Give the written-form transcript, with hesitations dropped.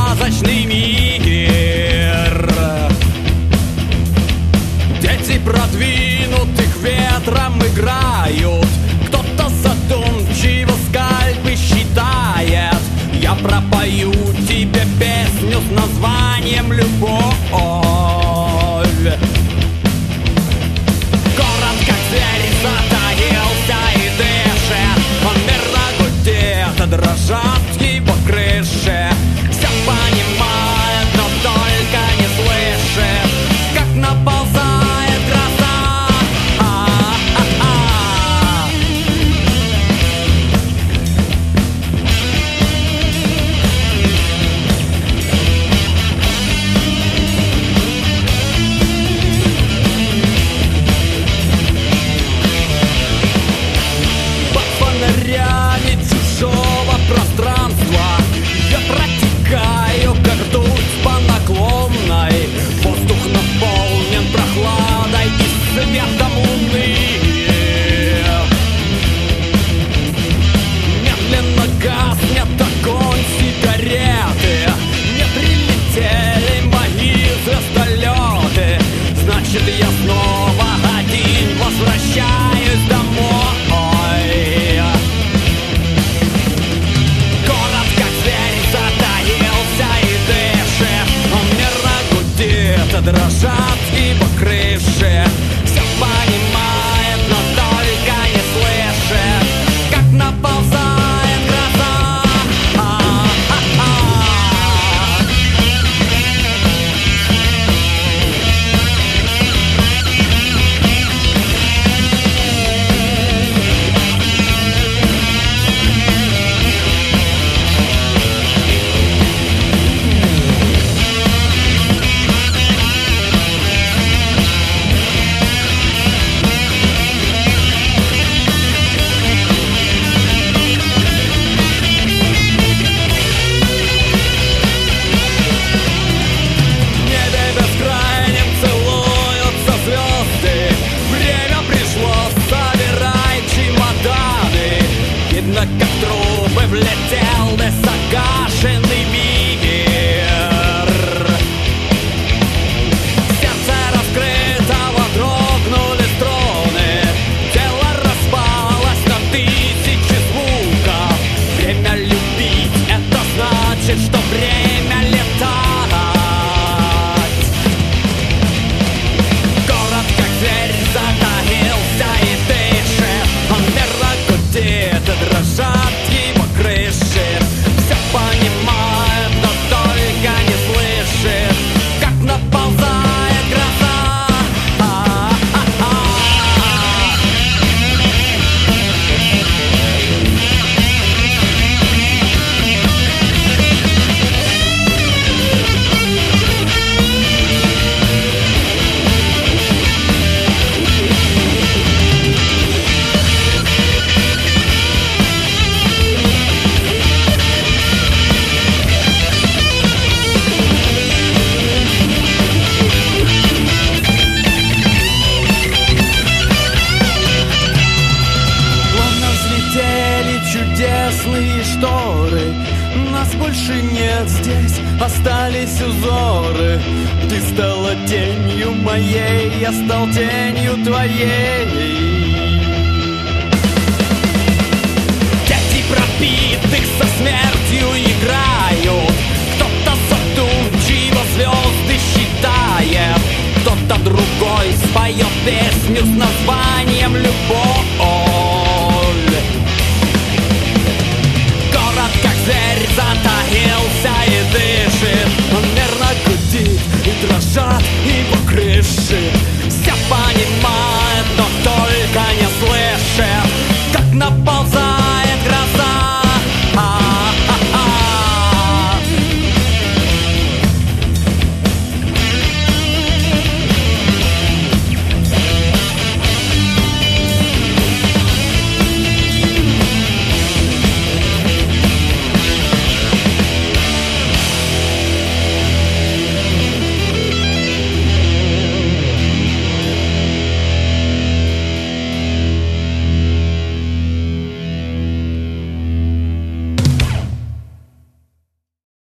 сказочный мир. Дети продвинутых ветром играют, кто-то задумчиво скальпы считает. Я пропою тебе песню с названием «Любовь». Город, как зверь, затаился и дышит. Он мирно гудит, дрожат его крыши. Все понимает, но только не слышит, как наползает гроза. Под фонарями чужого пространства я протекаю, как ртуть по наклонной. Воздух наполнен прохладой и светом луны. Медленно гаснет огонь сигареты. Не прилетели мои звездолеты. Значит, я снова один возвращаюсь домой. Город, как зверь, затаился и дышит. Он мирно гудит, дрожат его крыши. Все понимает, но только не слышит, как наползает гроза. В небе бескрайнем целуются звезды. Время пришло, собирай чемоданы. Видно, как трубы влетел незагашенный мир. Сердце раскрытого дрогнули струны. Тело распалось на тысячи звуков. Время любить — это значит, что время летать. Город, как зверь, затаился и дышит. Он мирно гудит, и дрожат его крыши. Все понимает, но только не слышит, как наползает гроза. Словно взлетели чудесные шторы. Нас больше нет здесь, остались узоры. Ты стала тенью моей, я стал тенью твоей. Дети пропитых со смертью играют. Кто-то задумчиво звезды считает. Кто-то другой споет песню с названием